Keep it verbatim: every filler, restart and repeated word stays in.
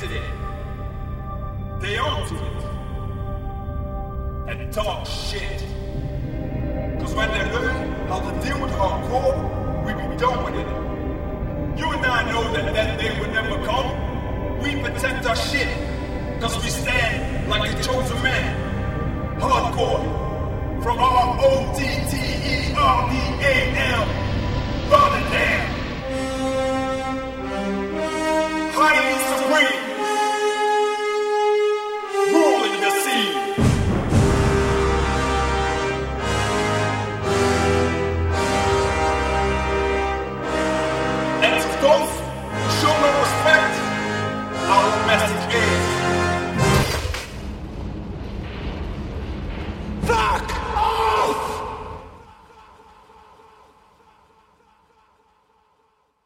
it. They onto it. And talk shit. Cause when they learn how to deal with hardcore, we be done with it. You and I know that that day will never come. We protect our shit. Cause we stand like the chosen man. Hardcore. From R O T T E R D A L.